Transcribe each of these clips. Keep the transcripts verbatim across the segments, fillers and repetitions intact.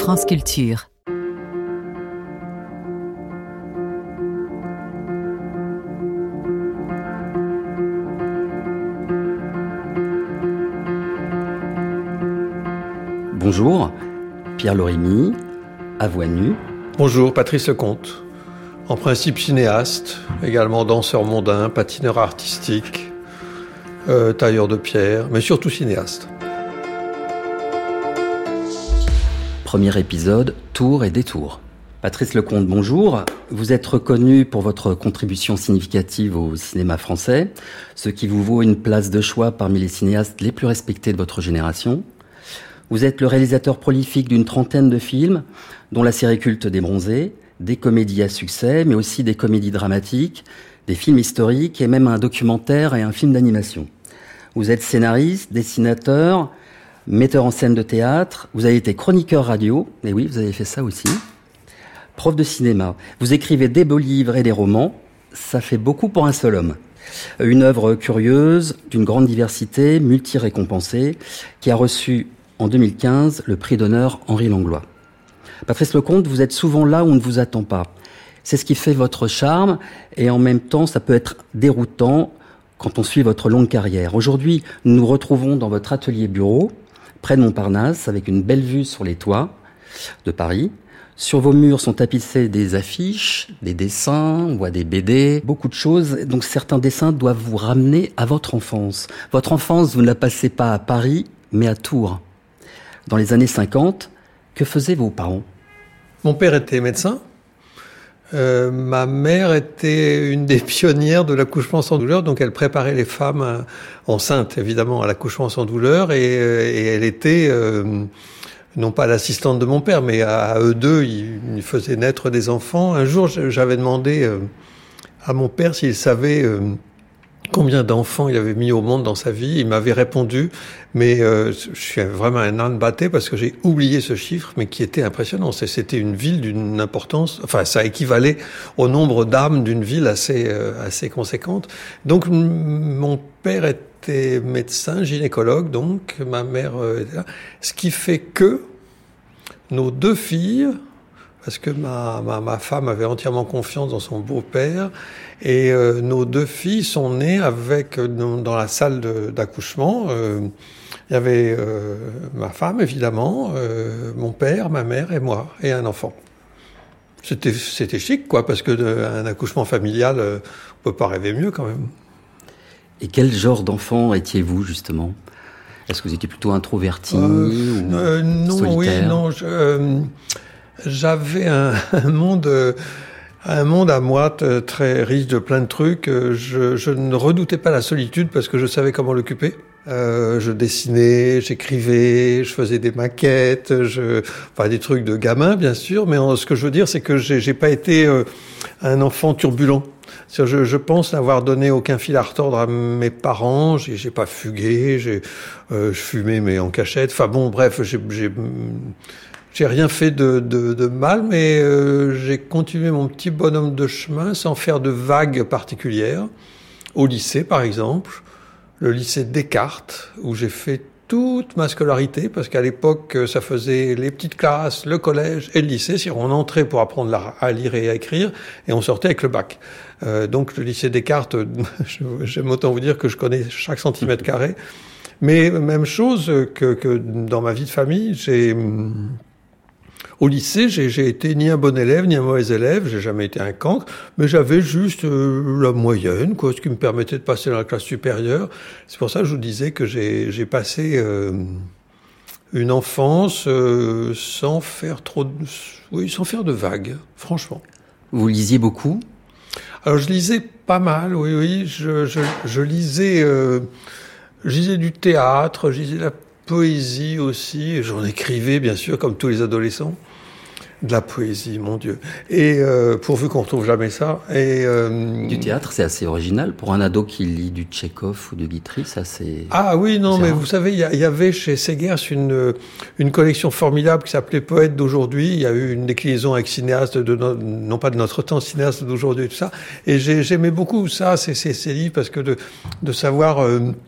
France Culture. Bonjour, Pierre Lorimy, à Voix nue. Bonjour, Patrice Lecomte. En principe cinéaste, également danseur mondain, patineur artistique, euh, tailleur de pierre, mais surtout cinéaste. Premier épisode, Tours et détours. Patrice Lecomte, bonjour. Vous êtes reconnu pour votre contribution significative au cinéma français, ce qui vous vaut une place de choix parmi les cinéastes les plus respectés de votre génération. Vous êtes le réalisateur prolifique d'une trentaine de films, dont la série culte des Bronzés, des comédies à succès, mais aussi des comédies dramatiques, des films historiques et même un documentaire et un film d'animation. Vous êtes scénariste, dessinateur, metteur en scène de théâtre, vous avez été chroniqueur radio, et oui, vous avez fait ça aussi, prof de cinéma. Vous écrivez des beaux livres et des romans, ça fait beaucoup pour un seul homme. Une œuvre curieuse, d'une grande diversité, multi-récompensée, qui a reçu en deux mille quinze le prix d'honneur Henri Langlois. Patrice Lecomte, vous êtes souvent là où on ne vous attend pas. C'est ce qui fait votre charme, et en même temps, ça peut être déroutant quand on suit votre longue carrière. Aujourd'hui, nous nous retrouvons dans votre atelier-bureau, près de Montparnasse, avec une belle vue sur les toits de Paris. Sur vos murs sont tapissées des affiches, des dessins, on voit des B D, beaucoup de choses. Donc certains dessins doivent vous ramener à votre enfance. Votre enfance, vous ne la passez pas à Paris, mais à Tours. Dans les années cinquante, que faisaient vos parents ? Mon père était médecin. Euh, ma mère était une des pionnières de l'accouchement sans douleur, donc elle préparait les femmes enceintes, évidemment, à l'accouchement sans douleur, et, et elle était, euh, non pas l'assistante de mon père, mais à, à eux deux, ils, ils faisaient naître des enfants. Un jour, j'avais demandé euh, à mon père s'il savait euh, combien d'enfants il avait mis au monde dans sa vie. Il m'avait répondu, mais euh, je suis vraiment un âne batté parce que j'ai oublié ce chiffre, mais qui était impressionnant. C'était une ville d'une importance, enfin ça équivalait au nombre d'âmes d'une ville assez euh, assez conséquente. Donc m- mon père était médecin, gynécologue, donc ma mère euh, était là. Ce qui fait que nos deux filles, parce que ma, ma, ma femme avait entièrement confiance dans son beau-père, et euh, nos deux filles sont nées avec, dans, dans la salle de, d'accouchement, euh, il y avait euh, ma femme, évidemment, euh, mon père, ma mère et moi, et un enfant. C'était, c'était chic, quoi, parce que de, un accouchement familial, euh, on peut pas rêver mieux, quand même. Et quel genre d'enfant étiez-vous, justement ? Est-ce que vous étiez plutôt introverti euh, ou euh, non, solitaire ? Oui, non, je... Euh, J'avais un, un monde, un monde à moi très riche de plein de trucs. Je, je ne redoutais pas la solitude parce que je savais comment l'occuper. Euh, je dessinais, j'écrivais, je faisais des maquettes, je, enfin des trucs de gamin bien sûr. Mais en, ce que je veux dire, c'est que j'ai, j'ai pas été euh, un enfant turbulent. Je, je pense n'avoir donné aucun fil à retordre à mes parents. J'ai, j'ai pas fugué, j'ai, euh, je fumais mais en cachette. Enfin bon, bref, j'ai, j'ai J'ai rien fait de, de, de mal, mais euh, j'ai continué mon petit bonhomme de chemin sans faire de vagues particulières. Au lycée, par exemple, le lycée Descartes, où j'ai fait toute ma scolarité, parce qu'à l'époque, ça faisait les petites classes, le collège et le lycée. Si on entrait pour apprendre à lire et à écrire, et on sortait avec le bac. Euh, donc le lycée Descartes, j'aime autant vous dire que je connais chaque centimètre carré. Mais même chose que, que dans ma vie de famille, j'ai... Au lycée, j'ai, j'ai été ni un bon élève, ni un mauvais élève, j'ai jamais été un cancre, mais j'avais juste euh, la moyenne, quoi, ce qui me permettait de passer dans la classe supérieure. C'est pour ça que je vous disais que j'ai, j'ai passé euh, une enfance euh, sans faire trop de, oui, sans faire de vagues, franchement. Vous lisiez beaucoup ? Alors je lisais pas mal, oui, oui, je, je, je lisais, euh, je lisais du théâtre, je lisais la poésie aussi, j'en écrivais bien sûr comme tous les adolescents. De la poésie, mon Dieu. Et euh, pourvu qu'on retrouve jamais ça. Et euh, du théâtre, c'est assez original pour un ado qui lit du Tchekhov ou du Guitry, ça c'est. Ah oui, non, mais rare. Vous savez, il y, y avait chez Segers une une collection formidable qui s'appelait Poètes d'aujourd'hui. Il y a eu une déclinaison avec cinéastes de no, non pas de notre temps, cinéastes d'aujourd'hui et tout ça. Et j'ai, j'aimais beaucoup ça, ces, ces, ces livres, parce que de de savoir euh,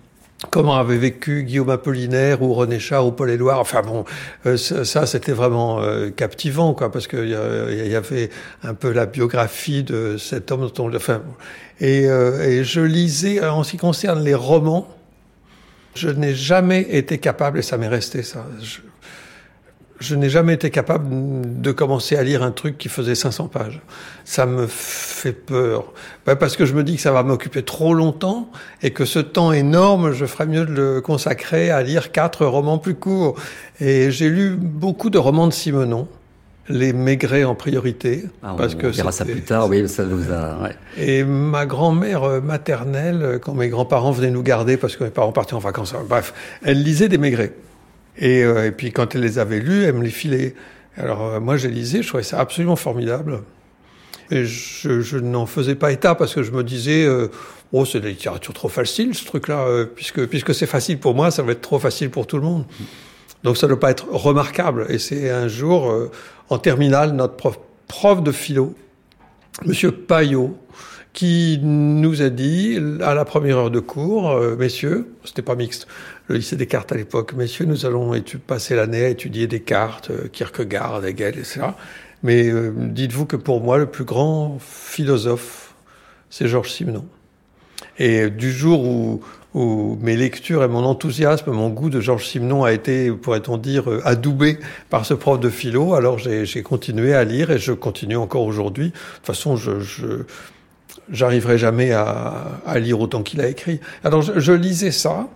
comment avait vécu Guillaume Apollinaire ou René Char ou Paul Éluard. Enfin bon, euh, ça, ça c'était vraiment euh, captivant, quoi, parce qu'il y, y avait un peu la biographie de cet homme dont on... Enfin, et, euh, et je lisais, en ce qui concerne les romans, je n'ai jamais été capable, et ça m'est resté ça, je, je n'ai jamais été capable de commencer à lire un truc qui faisait cinq cents pages. Ça me fait peur. Ben parce que je me dis que ça va m'occuper trop longtemps et que ce temps énorme, je ferais mieux de le consacrer à lire quatre romans plus courts. Et j'ai lu beaucoup de romans de Simenon, les Maigret en priorité. Ah, parce on que verra ça plus tard, oui, ça vous a... Ouais. Et ma grand-mère maternelle, quand mes grands-parents venaient nous garder, parce que mes parents partaient en vacances, bref, elle lisait des Maigret. Et, euh, et puis quand elle les avait lus, elle me les filait. Alors euh, moi, je les lisais, je trouvais ça absolument formidable. Et je, je n'en faisais pas état parce que je me disais, euh, oh, c'est de la littérature trop facile, ce truc-là, euh, puisque puisque c'est facile pour moi, ça va être trop facile pour tout le monde. Donc ça ne doit pas être remarquable. Et c'est un jour, euh, en terminale, notre prof, prof de philo, Monsieur Payot, qui nous a dit, à la première heure de cours, euh, messieurs, c'était pas mixte, le lycée Descartes à l'époque, messieurs, nous allons étu- passer l'année à étudier Descartes, euh, Kierkegaard, Hegel, et cetera. Mais euh, dites-vous que pour moi, le plus grand philosophe, c'est Georges Simenon. Et du jour où, où mes lectures et mon enthousiasme, mon goût de Georges Simenon a été, pourrait-on dire, adoubé par ce prof de philo, alors j'ai, j'ai continué à lire et je continue encore aujourd'hui. De toute façon, je... je j'arriverai jamais à, à lire autant qu'il a écrit. Alors, je, je lisais ça.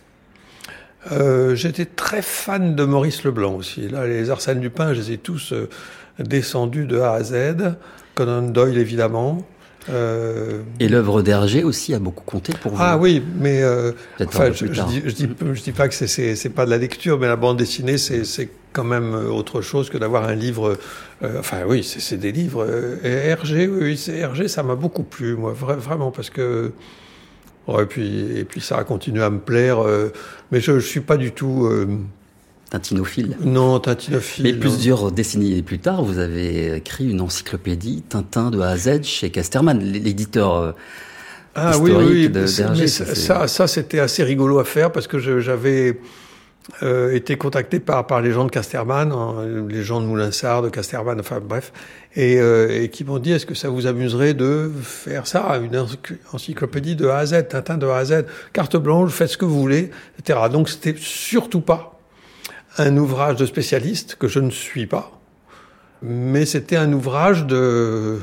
Euh, j'étais très fan de Maurice Leblanc aussi. Là, les Arsène Lupin, je les ai tous euh, descendus de A à Z. Conan Doyle, évidemment. Euh... Et l'œuvre d'Hergé aussi a beaucoup compté pour vous. Ah oui, mais euh, enfin, je, je, je, dis, je, dis, je dis pas que c'est, c'est, c'est pas de la lecture, mais la bande dessinée, c'est, c'est quand même autre chose que d'avoir un livre. Euh, enfin oui, c'est, c'est des livres. Et Hergé, oui, c'est Hergé, ça m'a beaucoup plu, moi, vra- vraiment, parce que. Oh, et puis, et puis ça a continué à me plaire, euh, mais je, je suis pas du tout. Euh, Tintinophile. Non, Tintinophile. Mais plusieurs décennies plus tard, vous avez écrit une encyclopédie Tintin de A à Z chez Casterman, l'éditeur euh, ah, historique oui, oui, de d'Hergé. Ça, ça, ça, c'était assez rigolo à faire parce que je, j'avais euh, été contacté par, par les gens de Casterman, hein, les gens de Moulinsart, de Casterman, enfin bref, et, euh, et qui m'ont dit, est-ce que ça vous amuserait de faire ça, une encyclopédie de A à Z, Tintin de A à Z, carte blanche, faites ce que vous voulez, et cetera. Donc c'était surtout pas un ouvrage de spécialiste, que je ne suis pas, mais c'était un ouvrage de,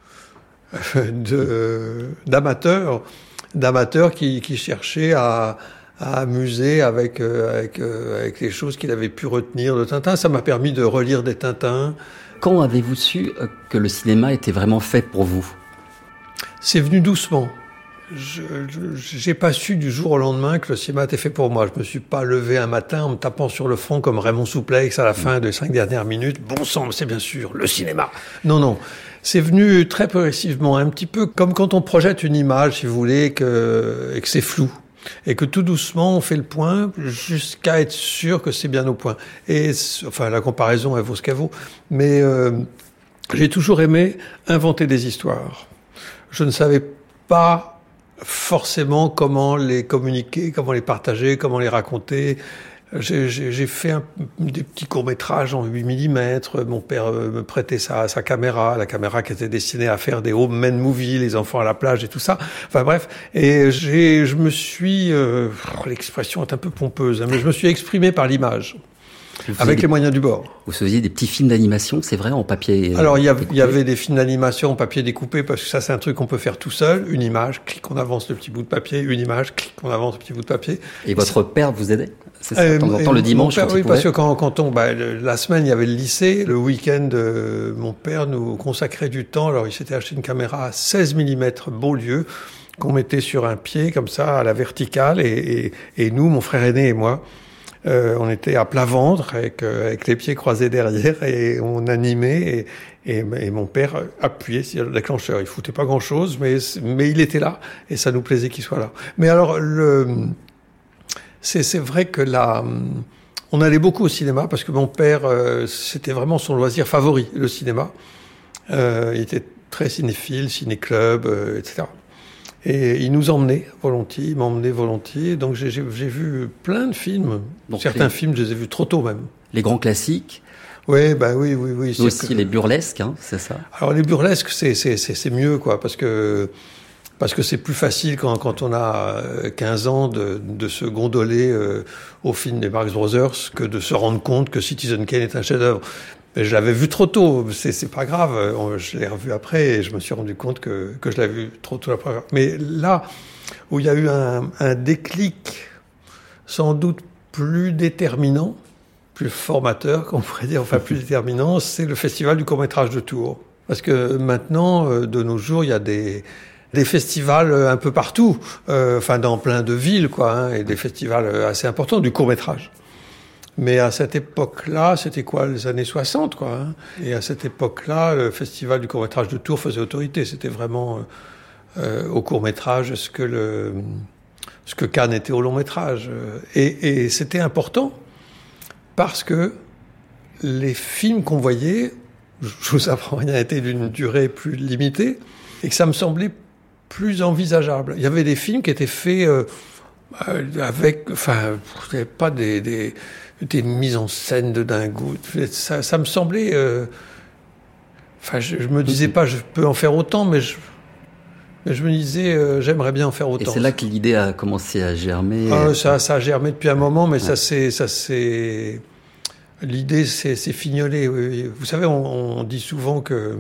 de, d'amateurs, d'amateurs qui, qui cherchaient à, à amuser avec, avec, avec les choses qu'il avait pu retenir de Tintin. Ça m'a permis de relire des Tintins. Quand avez-vous su que le cinéma était vraiment fait pour vous ? C'est venu doucement. Je, je j'ai pas su du jour au lendemain que le cinéma était fait pour moi. Je me suis pas levé un matin en me tapant sur le front comme Raymond Souplex à la fin des cinq dernières minutes. Bon sang, c'est bien sûr le cinéma. Non, non. C'est venu très progressivement, un petit peu comme quand on projette une image, si vous voulez, que, et que c'est flou. Et que tout doucement, on fait le point jusqu'à être sûr que c'est bien au point. Et, enfin, la comparaison, elle vaut ce qu'elle vaut. Mais, euh, j'ai toujours aimé inventer des histoires. Je ne savais pas forcément comment les communiquer, comment les partager, comment les raconter. J'ai, j'ai, j'ai fait un, des petits courts-métrages en huit millimètres. Mon père me prêtait sa, sa caméra, la caméra qui était destinée à faire des home movies, les enfants à la plage et tout ça. Enfin bref, et j'ai, je me suis... Euh, l'expression est un peu pompeuse, hein, mais je me suis exprimé par l'image. Avec des, les moyens du bord. Vous faisiez des petits films d'animation, c'est vrai, en papier Alors, il y, avait, il y avait des films d'animation en papier découpé, parce que ça, c'est un truc qu'on peut faire tout seul. Une image, clic, on avance le petit bout de papier. Une image, clic, on avance le petit bout de papier. Et, et votre ça... père vous aidait ? C'est ça, de temps en temps, le dimanche, père, quand oui, il parce pouvait. que quand, quand on... Bah, le, la semaine, il y avait le lycée. Le week-end, euh, mon père nous consacrait du temps. Alors, il s'était acheté une caméra à seize millimètres Beaulieu, qu'on mettait sur un pied, comme ça, à la verticale. Et, et, et nous, mon frère aîné et moi... Euh, on était à plat ventre avec, euh, avec les pieds croisés derrière et on animait et, et, et mon père appuyait sur le déclencheur. Il foutait pas grand-chose, mais, mais il était là et ça nous plaisait qu'il soit là. Mais alors, le, c'est, c'est vrai que là, on allait beaucoup au cinéma parce que mon père, euh, c'était vraiment son loisir favori, le cinéma. Euh, il était très cinéphile, ciné-club, euh, et cetera. Et il nous emmenait volontiers, il m'emmenait volontiers. Donc j'ai, j'ai, j'ai vu plein de films. Donc Certains les... films, je les ai vus trop tôt même. Les grands classiques. Oui, bah oui, oui, oui. Mais aussi que... les burlesques, hein, c'est ça. Alors les burlesques, c'est, c'est, c'est, c'est mieux, quoi, parce que parce que c'est plus facile quand, quand on a quinze ans de, de se gondoler euh, au film des Marx Brothers que de se rendre compte que Citizen Kane est un chef-d'œuvre. Mais je l'avais vu trop tôt, c'est, c'est pas grave. Je l'ai revu après et je me suis rendu compte que, que je l'avais vu trop tôt après. Mais là où il y a eu un, un déclic, sans doute plus déterminant, plus formateur, qu'on pourrait dire, enfin plus déterminant, c'est le festival du court-métrage de Tours. Parce que maintenant, de nos jours, il y a des, des festivals un peu partout, euh, enfin dans plein de villes, quoi, hein, et des festivals assez importants du court-métrage. Mais à cette époque-là, c'était quoi, les années soixante, quoi, hein, et à cette époque-là, le festival du court-métrage de Tours faisait autorité. C'était vraiment euh, au court-métrage ce que le, ce que Cannes était au long-métrage. Et, et c'était important. Parce que les films qu'on voyait, je vous apprends rien, étaient d'une durée plus limitée et que ça me semblait plus envisageable. Il y avait des films qui étaient faits euh, avec, enfin, pas des, des, des mises en scène de dingo. Ça, ça me semblait, euh, enfin, je, je me disais pas, je peux en faire autant, mais je, mais je me disais, euh, j'aimerais bien en faire autant. Et c'est là que l'idée a commencé à germer. Ah, ça, ça a germé depuis un moment, mais ouais. ça c'est, ça c'est. L'idée, c'est, c'est fignolé. Oui. Vous savez, on, on dit souvent que,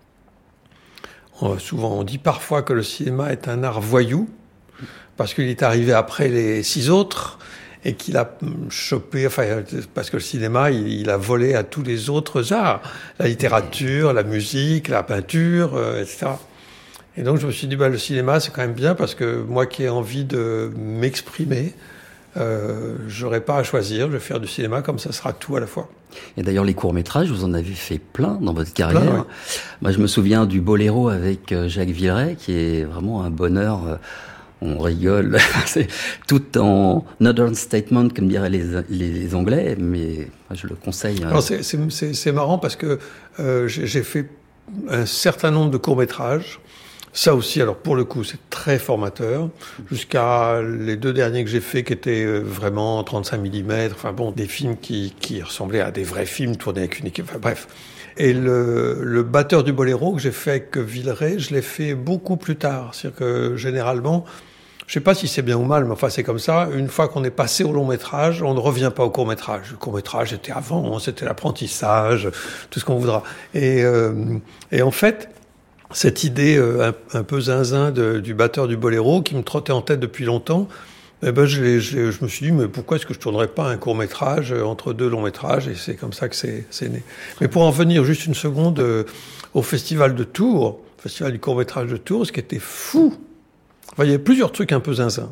on, souvent, on dit parfois que le cinéma est un art voyou parce qu'il est arrivé après les six autres et qu'il a chopé, enfin, parce que le cinéma, il, il a volé à tous les autres arts, la littérature, la musique, la peinture, euh, et cetera. Et donc, je me suis dit, bah, le cinéma, c'est quand même bien parce que moi qui ai envie de m'exprimer, Euh, j'aurais pas à choisir, je vais faire du cinéma comme ça sera tout à la fois. Et d'ailleurs les courts-métrages, vous en avez fait plein dans votre carrière. Plein, oui. Moi je me souviens du Boléro avec Jacques Villeray qui est vraiment un bonheur, on rigole, c'est tout en Northern Statement comme diraient les, les Anglais, mais je le conseille. Alors c'est, c'est, c'est, c'est marrant parce que euh, j'ai, j'ai fait un certain nombre de courts-métrages. Ça aussi, alors pour le coup, c'est très formateur. Jusqu'à les deux derniers que j'ai faits, qui étaient vraiment trente-cinq millimètres, enfin bon, des films qui, qui ressemblaient à des vrais films tournés avec une équipe, enfin bref. Et le, le batteur du Boléro que j'ai fait avec Villeray, je l'ai fait beaucoup plus tard. C'est-à-dire que généralement, je sais pas si c'est bien ou mal, mais enfin c'est comme ça, une fois qu'on est passé au long métrage, on ne revient pas au court métrage. Le court métrage c'était avant, c'était l'apprentissage, tout ce qu'on voudra. Et, euh, et en fait, cette idée euh, un, un peu zinzin de, du batteur du Boléro qui me trottait en tête depuis longtemps, eh ben je, l'ai, je, l'ai, je me suis dit mais pourquoi est-ce que je tournerais pas un court métrage entre deux longs métrages, et c'est comme ça que c'est, c'est né. Mais pour en venir juste une seconde euh, au festival de Tours, festival du court métrage de Tours, ce qui était fou, enfin, il y avait plusieurs trucs un peu zinzin.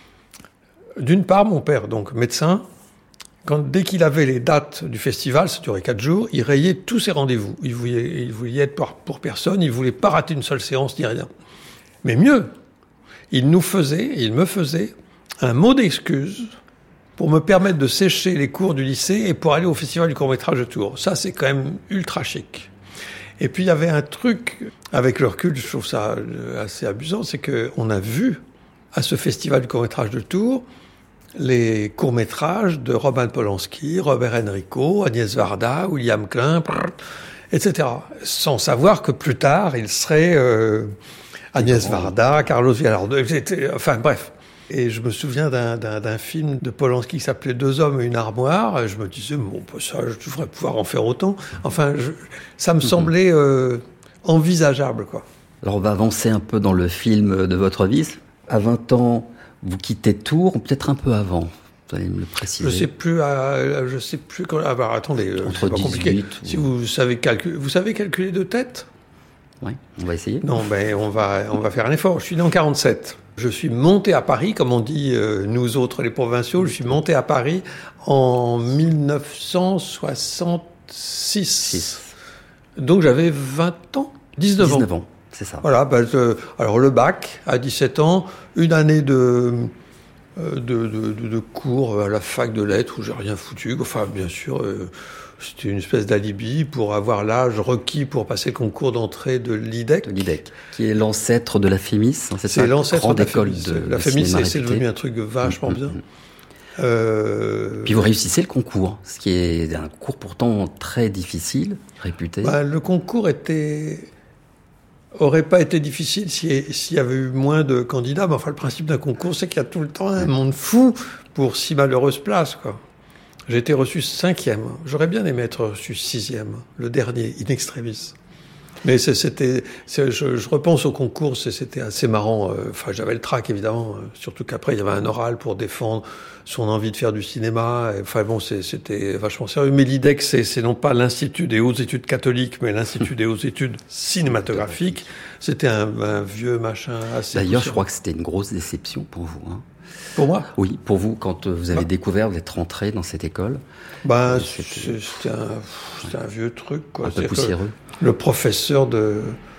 D'une part, mon père, donc médecin, quand, dès qu'il avait les dates du festival, ça durait quatre jours, il rayait tous ses rendez-vous. Il voulait, il voulait y être pour, pour personne, il voulait pas rater une seule séance ni rien. Mais mieux, il nous faisait, il me faisait un mot d'excuse pour me permettre de sécher les cours du lycée et pour aller au festival du court-métrage de Tours. Ça, c'est quand même ultra chic. Et puis, il y avait un truc, avec le recul, je trouve ça assez amusant, c'est qu'on a vu, à ce festival du court-métrage de Tours, les courts-métrages de Roman Polanski, Robert Enrico, Agnès Varda, William Klein, et cetera. Sans savoir que plus tard, il serait euh, Agnès Varda, Carlos Villalobos, enfin bref. Et je me souviens d'un, d'un, d'un film de Polanski qui s'appelait Deux hommes et une armoire. Et je me disais, bon, ça, je devrais pouvoir en faire autant. Enfin, je, ça me semblait euh, envisageable, quoi. Alors, on va avancer un peu dans le film de votre vie. À vingt ans, vous quittez Tours, peut-être un peu avant. Vous allez me le préciser. Je sais plus, euh, je sais plus quand. Ah bah attendez, entre c'est pas compliqué. ou... Si vous savez calculer, vous savez calculer de tête? Oui, on va essayer. Non, ben on va, on va faire un effort. Je suis né en quarante-sept. Je suis monté à Paris, comme on dit euh, nous autres les provinciaux. Je suis monté à Paris en dix-neuf cent soixante-six. Six. Donc j'avais vingt ans, dix-neuf, dix-neuf ans. ans. C'est ça. Voilà. Ben, euh, alors le bac à dix-sept ans, une année de, euh, de, de, de, de cours à la fac de lettres où j'ai rien foutu. Enfin, bien sûr, euh, c'était une espèce d'alibi pour avoir l'âge requis pour passer le concours d'entrée de l'I D E C. De l'I D E C, qui est l'ancêtre de la Fémis, hein, c'est, c'est ça, l'ancêtre de la Fémis. De, la de Fémis, c'est, c'est réputée. devenu un truc vachement mmh, bien. Mmh. Euh... Puis vous réussissez le concours, ce qui est un concours pourtant très difficile, réputé. Bah, le concours était... aurait pas été difficile s'il y avait eu moins de candidats. Mais enfin, le principe d'un concours, c'est qu'il y a tout le temps un monde fou pour six malheureuses places, quoi. J'ai été reçu cinquième. J'aurais bien aimé être reçu sixième, le dernier, in extremis. Mais c'est, c'était, c'est, je, je repense au concours, c'est, c'était assez marrant. Enfin, j'avais le trac, évidemment, surtout qu'après, il y avait un oral pour défendre son envie de faire du cinéma. Enfin bon, c'est, c'était vachement sérieux. Mais l'I D E C, c'est, c'est non pas l'Institut des hautes études catholiques, mais l'Institut des hautes études cinématographiques. C'était un, un vieux machin assez... D'ailleurs, je crois que c'était une grosse déception pour vous, hein. Pour moi ? Oui, pour vous, quand vous avez bah. découvert, vous êtes rentré dans cette école. Ben, c'était, c'était, un, c'était un vieux truc, quoi. Un peu poussiéreux. Le professeur de,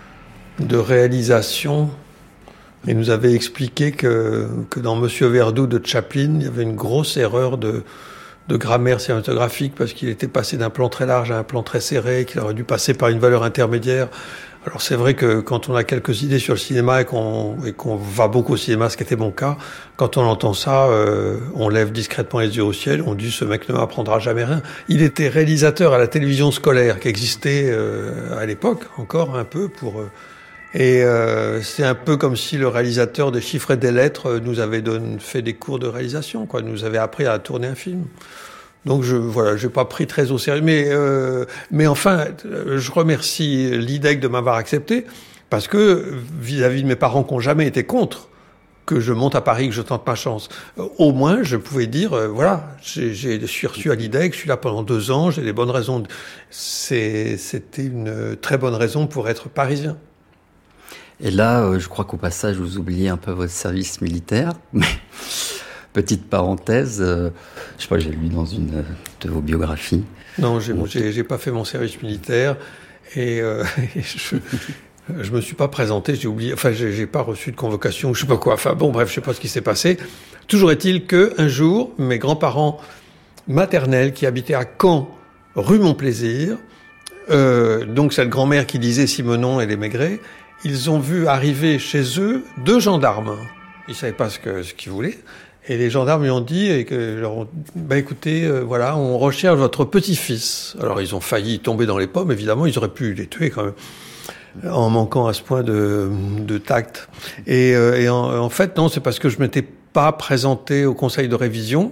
de réalisation, il nous avait expliqué que, que dans Monsieur Verdoux de Chaplin, il y avait une grosse erreur de, de grammaire cinématographique parce qu'il était passé d'un plan très large à un plan très serré, qu'il aurait dû passer par une valeur intermédiaire. Alors c'est vrai que quand on a quelques idées sur le cinéma et qu'on, et qu'on va beaucoup au cinéma, ce qui était mon cas, quand on entend ça, euh, on lève discrètement les yeux au ciel, on dit « ce mec ne m'apprendra jamais rien ». Il était réalisateur à la télévision scolaire qui existait euh, à l'époque encore un peu pour... Euh, et euh, c'est un peu comme si le réalisateur des Chiffres et des Lettres nous avait donné, fait des cours de réalisation, quoi, nous avait appris à tourner un film. Donc je voilà, j'ai pas pris très au sérieux, mais euh, mais enfin, je remercie l'I D E C de m'avoir accepté parce que vis-à-vis de mes parents qui n'ont jamais été contre que je monte à Paris, que je tente ma chance, au moins je pouvais dire euh, voilà, j'ai, j'ai je suis reçu à l'I D E C, je suis là pendant deux ans, j'ai des bonnes raisons. De... C'est c'était une très bonne raison pour être parisien. Et là, euh, je crois qu'au passage, vous oubliez un peu votre service militaire. Mais petite parenthèse, euh, je sais pas, j'ai lu dans une euh, de vos biographies. Non, j'ai, j'ai, j'ai pas fait mon service militaire et, euh, et je, je me suis pas présenté. J'ai oublié. Enfin, j'ai, j'ai pas reçu de convocation. Je sais pas quoi. Enfin, bon, bref, je sais pas ce qui s'est passé. Toujours est-il que un jour, mes grands-parents maternels qui habitaient à Caen, rue Montplaisir, euh, donc cette grand-mère qui disait Simenon et les Maigret. Ils ont vu arriver chez eux deux gendarmes. Ils savaient pas ce, que, ce qu'ils voulaient. Et les gendarmes lui ont dit, et que, leur ont, bah écoutez, euh, voilà, on recherche votre petit-fils. Alors ils ont failli tomber dans les pommes, évidemment, ils auraient pu les tuer quand même, en manquant à ce point de, de tact. Et, euh, et en, en fait, non, c'est parce que je m'étais pas présenté au conseil de révision.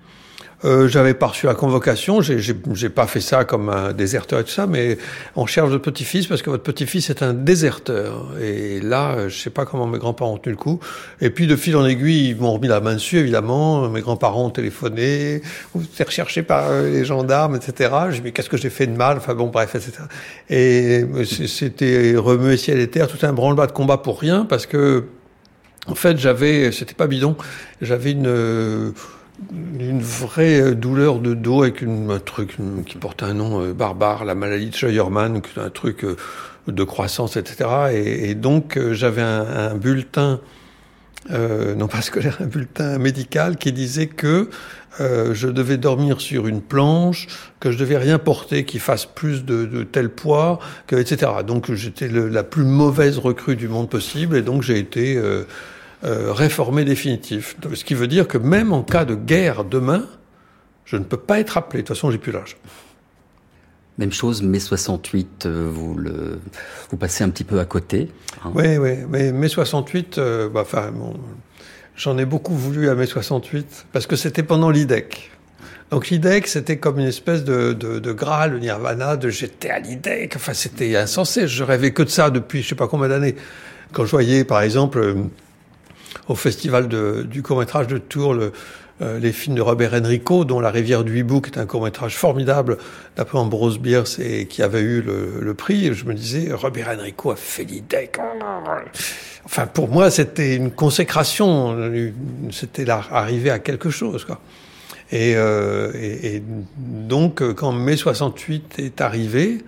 Euh, j'avais pas reçu la convocation, j'ai, j'ai, j'ai pas fait ça comme un déserteur et tout ça, mais on cherche votre petit-fils parce que votre petit-fils est un déserteur. Et là, je sais pas comment mes grands-parents ont tenu le coup. Et puis de fil en aiguille, ils m'ont remis la main dessus, évidemment. Mes grands-parents ont téléphoné, vous êtes recherché par les gendarmes, et cetera. J'ai dit mais qu'est-ce que j'ai fait de mal? Enfin bon, bref, et cetera. Et c'était remué ciel et terre, tout un branle-bas de combat pour rien, parce que en fait, j'avais, c'était pas bidon, j'avais une une vraie douleur de dos avec une, un truc qui porte un nom euh, barbare, la maladie de Scheuermann, un truc euh, de croissance, et cetera. Et, et donc euh, j'avais un, un bulletin, euh, non pas scolaire, un bulletin médical qui disait que euh, je devais dormir sur une planche, que je devais rien porter qui fasse plus de, de tel poids, que, et cetera. Donc j'étais le, la plus mauvaise recrue du monde possible, et donc j'ai été euh, Euh, réformé définitif. Ce qui veut dire que même en cas de guerre demain, je ne peux pas être appelé. De toute façon, j'ai plus l'âge. Même chose, mai soixante-huit, euh, vous, le, vous passez un petit peu à côté. Hein. Oui, oui, mais mai soixante-huit, euh, bah, enfin, bon, j'en ai beaucoup voulu à mai soixante-huit, parce que c'était pendant l'I D E C. Donc l'I D E C, c'était comme une espèce de, de, de Graal, le Nirvana, de j'étais à l'I D E C. Enfin, c'était insensé. Je rêvais que de ça depuis je sais pas combien d'années. Quand je voyais, par exemple, euh, au festival de, du court-métrage de Tours, le, euh, les films de Robert Enrico, dont La rivière du hibou, qui est un court-métrage formidable, d'après Ambrose Bierce, et qui avait eu le, le prix, et je me disais, Robert Enrico a fait l'I D E C. Enfin, pour moi, c'était une consécration, c'était là, arriver à quelque chose, quoi. Et, euh, et, et donc, quand mai soixante-huit est arrivé,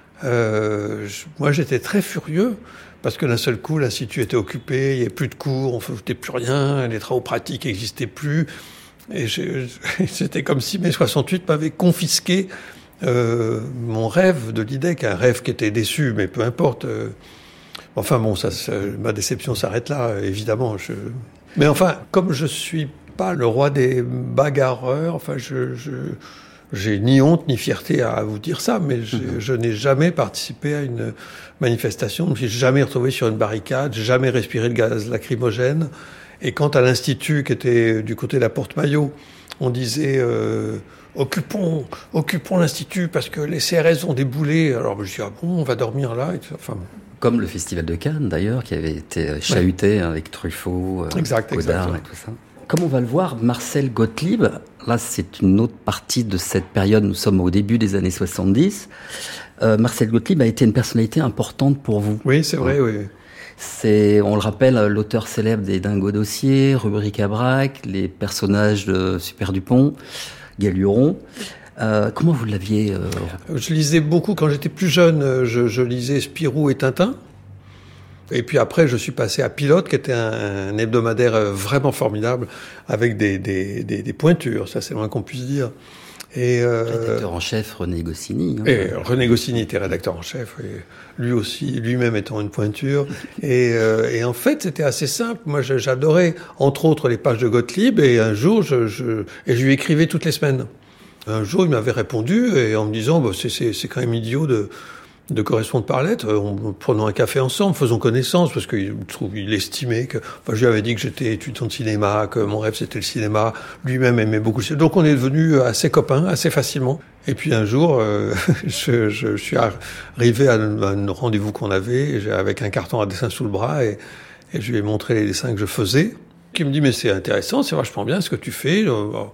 euh, je, moi, j'étais très furieux, parce que d'un seul coup, l'Institut était occupé, il n'y avait plus de cours, on ne faisait plus rien, les travaux pratiques n'existaient plus. Et je, c'était comme si mai soixante-huit m'avait confisqué euh, mon rêve de l'I D E C, un rêve qui était déçu, mais peu importe. Euh, enfin bon, ça, ça, ma déception s'arrête là, évidemment. Je... Mais enfin, comme je suis pas le roi des bagarreurs, enfin, je, je, j'ai ni honte ni fierté à vous dire ça, mais je, mmh. je n'ai jamais participé à une manifestation, je ne me suis jamais retrouvé sur une barricade, jamais respiré de gaz lacrymogène. Et quand à l'Institut, qui était du côté de la Porte-Maillot, on disait euh, occupons, occupons l'Institut parce que les C R S ont déboulé. Alors je dis ah bon, on va dormir là. Et tout. Enfin, bon. Comme le Festival de Cannes d'ailleurs, qui avait été chahuté ouais. avec Truffaut, euh, exact, Godard et tout ça. Comme on va le voir, Marcel Gottlieb, là c'est une autre partie de cette période. Nous sommes au début des années soixante-dix. Euh, Marcel Gottlieb a été une personnalité importante pour vous. Oui, c'est vrai, oui. C'est, on le rappelle, l'auteur célèbre des Dingo Dossiers, Rubrique à braque, les personnages de Super Dupont, Galuron. Euh, comment vous l'aviez euh... Je lisais beaucoup quand j'étais plus jeune. Je, je lisais Spirou et Tintin. Et puis après, je suis passé à Pilote, qui était un, un hebdomadaire vraiment formidable, avec des, des, des, des pointures. Ça, c'est le moins qu'on puisse dire. Et euh, rédacteur en chef René Goscinny. Hein. Et René Goscinny était rédacteur en chef, et lui aussi, lui-même étant une pointure. et, euh, et en fait, c'était assez simple. Moi, j'adorais, entre autres, les pages de Gottlieb. Et un jour, je, je, et je lui écrivais toutes les semaines. Un jour, il m'avait répondu, et en me disant, bah, c'est, c'est, c'est quand même idiot de, de correspondre par lettre. On, prenons un café ensemble, faisons connaissance, parce qu'il trouve, il estimait que, enfin, je lui avais dit que j'étais étudiant de cinéma, que mon rêve c'était le cinéma. Lui-même aimait beaucoup le cinéma. Donc on est devenus assez copains, assez facilement. Et puis un jour, euh, je, je, je suis arrivé à un, à un rendez-vous qu'on avait, avec un carton à dessin sous le bras, et, et je lui ai montré les dessins que je faisais. Il me dit, mais c'est intéressant, c'est vachement bien ce que tu fais.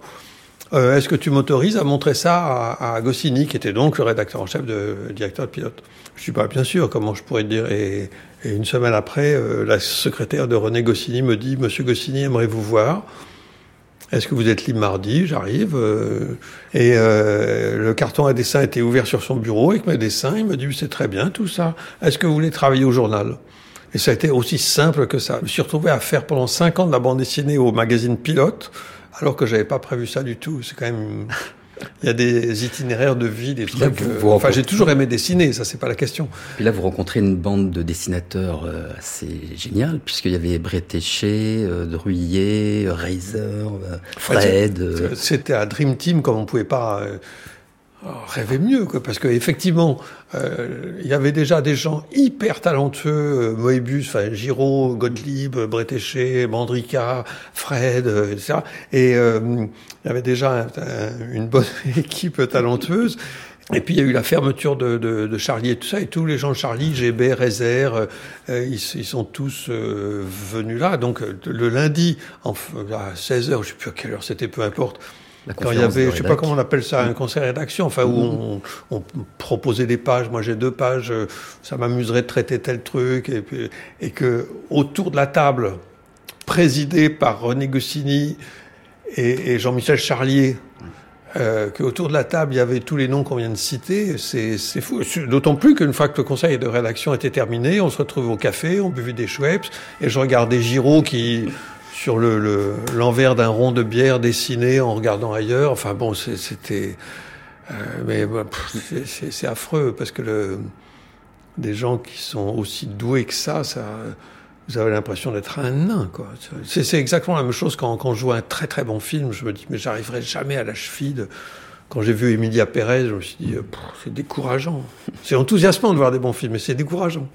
Euh, est-ce que tu m'autorises à montrer ça à, à Goscinny, qui était donc le rédacteur en chef, de le directeur de Pilote? Je dis, bah, bien sûr, comment je pourrais te dire? Et, et une semaine après, euh, la secrétaire de René Goscinny me dit, Monsieur Goscinny aimerait vous voir. Est-ce que vous êtes libre mardi? J'arrive. Euh, et euh, le carton à dessin était ouvert sur son bureau avec mes dessins. Il me dit, c'est très bien tout ça. Est-ce que vous voulez travailler au journal? Et ça a été aussi simple que ça. Je me suis retrouvé à faire pendant cinq ans de la bande dessinée au magazine Pilote, alors que j'avais pas prévu ça du tout. C'est quand même, il y a des itinéraires de vie, des trucs. Là, vous, vous euh... Enfin, j'ai toujours aimé dessiner, ça c'est pas la question. Puis là, vous rencontrez une bande de dessinateurs euh, assez géniale, puisqu'il y avait Bretéché, euh, Druillet, Reiser, euh, Fred. Euh... C'était un dream team comme on pouvait pas euh, rêver mieux, quoi, parce que effectivement, euh, il y avait déjà des gens hyper talentueux, euh, Moebius, enfin Giraud, Gottlieb, Bretéché, Mandrika, Fred, euh, et cetera. Et euh, il y avait déjà un, un, une bonne équipe talentueuse. Et puis il y a eu la fermeture de, de, de Charlie et tout ça, et tous les gens de Charlie, G B, Reiser, euh, ils, ils sont tous euh, venus là. Donc le lundi, en, à seize heures, je sais plus à quelle heure c'était, peu importe. Quand il y avait, je sais pas comment on appelle ça, un conseil rédaction, enfin, où on, on proposait des pages, moi j'ai deux pages, ça m'amuserait de traiter tel truc, et, puis, et que, autour de la table, présidée par René Goscinny et, et Jean-Michel Charlier, euh, qu'autour de la table, il y avait tous les noms qu'on vient de citer, c'est, c'est fou. D'autant plus qu'une fois que le conseil de rédaction était terminé, on se retrouvait au café, on buvait des Schweppes, et je regardais Giraud qui, sur le, le, l'envers d'un rond de bière dessiné en regardant ailleurs. Enfin bon, c'est, c'était... Euh, mais bah, pff, c'est, c'est, c'est affreux, parce que le, des gens qui sont aussi doués que ça, ça vous avez l'impression d'être un nain, quoi. C'est, c'est exactement la même chose quand, quand je vois un très très bon film, je me dis, mais j'arriverai jamais à la cheville de... Quand j'ai vu Emilia Pérez, je me suis dit, pff, c'est décourageant. C'est enthousiasmant de voir des bons films, mais c'est décourageant.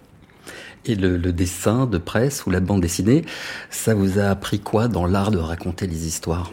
Et le, le dessin de presse ou la bande dessinée, ça vous a appris quoi dans l'art de raconter les histoires?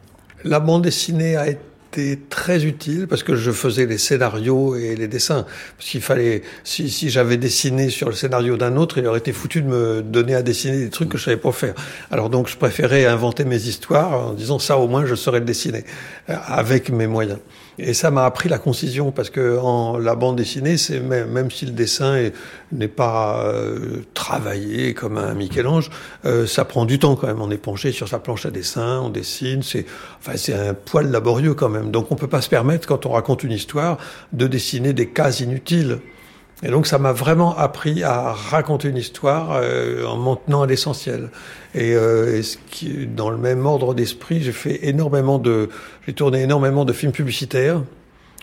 La bande dessinée a été très utile parce que je faisais les scénarios et les dessins. Parce qu'il fallait, si, si j'avais dessiné sur le scénario d'un autre, il aurait été foutu de me donner à dessiner des trucs que je savais pas faire. Alors donc je préférais inventer mes histoires en disant ça, au moins je saurais le dessiner avec mes moyens. Et ça m'a appris la concision, parce que en la bande dessinée, c'est même, même si le dessin est, n'est pas euh, travaillé comme un Michel-Ange, euh, ça prend du temps quand même. On est penché sur sa planche à dessin, on dessine, c'est, enfin, c'est un poil laborieux quand même. Donc on peut pas se permettre, quand on raconte une histoire, de dessiner des cases inutiles. Et donc ça m'a vraiment appris à raconter une histoire euh, en m'en tenant à l'essentiel. Et, euh, et ce qui, dans le même ordre d'esprit, j'ai fait énormément de, j'ai tourné énormément de films publicitaires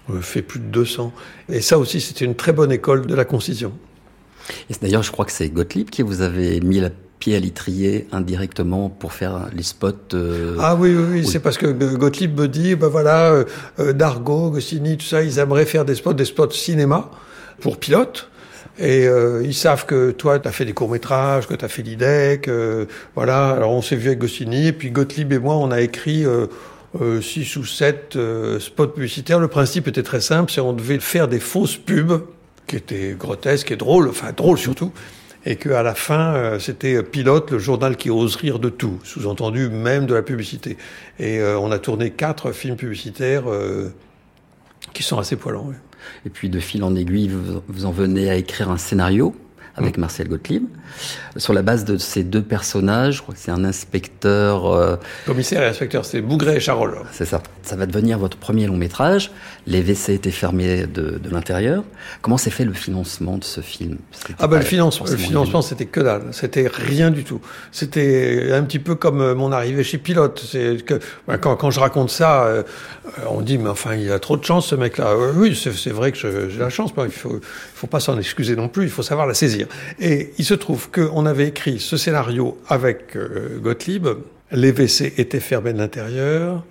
On fait plus de deux cents. Et ça aussi, c'était une très bonne école de la concision. Et d'ailleurs, je crois que c'est Gottlieb qui vous avait mis la pied à l'étrier indirectement pour faire les spots. Euh... Ah oui, oui, oui, c'est parce que Gottlieb me dit, ben voilà, euh, Dargaud, Goscinny, tout ça, ils aimeraient faire des spots, des spots cinéma pour pilotes. Et euh, ils savent que toi, tu as fait des courts-métrages, que tu as fait l'I D E C, euh, voilà. Alors on s'est vu avec Goscinny, et puis Gottlieb et moi, on a écrit euh, euh, six ou sept euh, spots publicitaires. Le principe était très simple, c'est on devait faire des fausses pubs, qui étaient grotesques et drôles, enfin drôles surtout, et qu'à la fin, euh, c'était Pilote, le journal qui ose rire de tout, sous-entendu même de la publicité. Et euh, on a tourné quatre films publicitaires euh, qui sont assez poilants. Oui. Et puis de fil en aiguille, vous, vous en venez à écrire un scénario avec mmh. Marcel Gottlieb, sur la base de ces deux personnages. Je crois que c'est un inspecteur... Euh... Commissaire et inspecteur, c'est Bougret et Charolles. C'est ça. Ça va devenir votre premier long métrage. Les W C étaient fermés de, de l'intérieur. Comment s'est fait le financement de ce film? Ah ben le financement, le financement c'était que dalle. C'était rien du tout. C'était un petit peu comme mon arrivée chez Pilote. C'est que quand, quand je raconte ça, euh, on dit mais enfin il a trop de chance ce mec-là. Euh, oui, c'est, c'est vrai que je, j'ai la chance. Mais il faut, il faut pas s'en excuser non plus. Il faut savoir la saisir. Et il se trouve qu'on avait écrit ce scénario avec euh, Gottlieb, les W C étaient fermés de l'intérieur,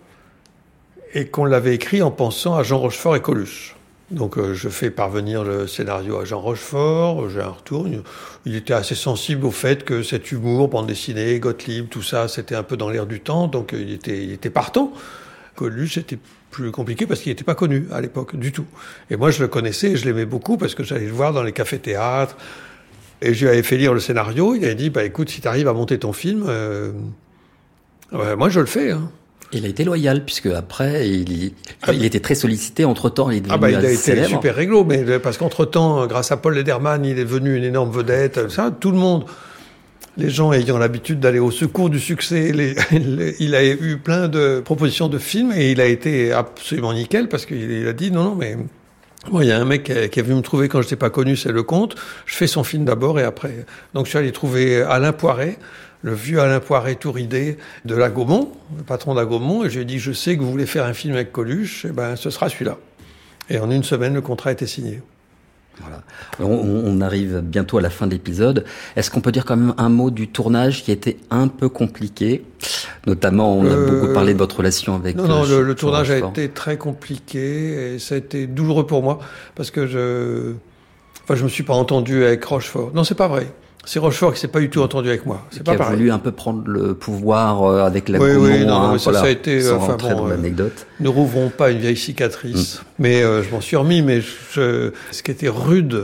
et qu'on l'avait écrit en pensant à Jean Rochefort et Coluche. Donc euh, je fais parvenir le scénario à Jean Rochefort, j'ai un retour, il était assez sensible au fait que cet humour, bande dessinée, Gottlieb, tout ça, c'était un peu dans l'air du temps, donc il était, il était partant. Coluche, c'était plus compliqué parce qu'il n'était pas connu à l'époque, du tout. Et moi, je le connaissais et je l'aimais beaucoup parce que j'allais le voir dans les cafés-théâtres. Et je lui avais fait lire le scénario. Il avait dit, bah écoute, si tu arrives à monter ton film, euh, ouais, moi, je le fais. Hein. Il a été loyal, puisque après, il, ah, il était très sollicité. Entre-temps, il est devenu ah bah, il a été célèbre. Super réglo, mais parce qu'entre-temps, grâce à Paul Lederman, il est devenu une énorme vedette. Ça, tout le monde... Les gens ayant l'habitude d'aller au secours du succès, les, les, il a eu plein de propositions de films et il a été absolument nickel parce qu'il a dit non, non, mais moi, il y a un mec qui, a, qui est venu me trouver quand je n'étais pas connu, c'est Lecomte. Je fais son film d'abord et après. Donc, je suis allé trouver Alain Poiret, le vieux Alain Poiret tout ridé de la Gaumont, le patron de la Gaumont, et je lui ai dit, je sais que vous voulez faire un film avec Coluche, et ben, ce sera celui-là. Et en une semaine, le contrat a été signé. Voilà. On, on arrive bientôt à la fin de l'épisode. Est-ce qu'on peut dire quand même un mot du tournage qui était un peu compliqué? Notamment, on a euh, beaucoup parlé de votre relation avec... Non, non, le, le tournage a été très compliqué et ça a été douloureux pour moi parce que je... Enfin, je me suis pas entendu avec Rochefort. Non, c'est pas vrai. C'est Rochefort qui s'est pas du tout entendu avec moi. C'est qui pas a pareil. voulu un peu prendre le pouvoir euh, avec la oui, Gaumont. Oui, non, hein, mais ça, voilà, ça a été... sans Enfin, rentrer bon, dans euh, l'anecdote. Ne rouvrons pas une vieille cicatrice. Mm. Mais euh, je m'en suis remis. Mais je, ce qui était rude,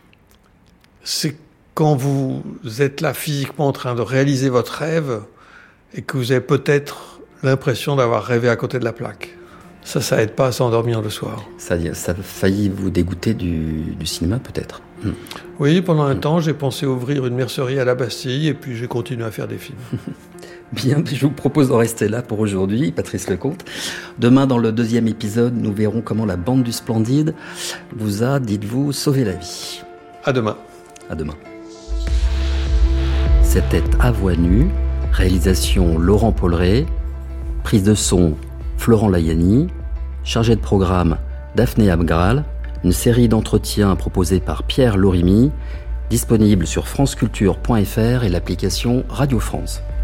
c'est quand vous êtes là physiquement en train de réaliser votre rêve et que vous avez peut-être l'impression d'avoir rêvé à côté de la plaque. Ça, ça aide pas à s'endormir le soir. Ça, ça a failli vous dégoûter du, du cinéma, peut-être. Hum. Oui, pendant un hum. temps, j'ai pensé ouvrir une mercerie à la Bastille et puis j'ai continué à faire des films. Bien, je vous propose de rester là pour aujourd'hui, Patrice Lecomte. Demain, dans le deuxième épisode, nous verrons comment la bande du Splendide vous a, dites-vous, sauvé la vie. À demain. À demain. C'était À Voix nue, réalisation Laurent Polleret, prise de son Florent Layani, chargé de programme Daphné Abgral, une série d'entretiens proposés par Pierre Lorimi, disponible sur franceculture point f r et l'application Radio France.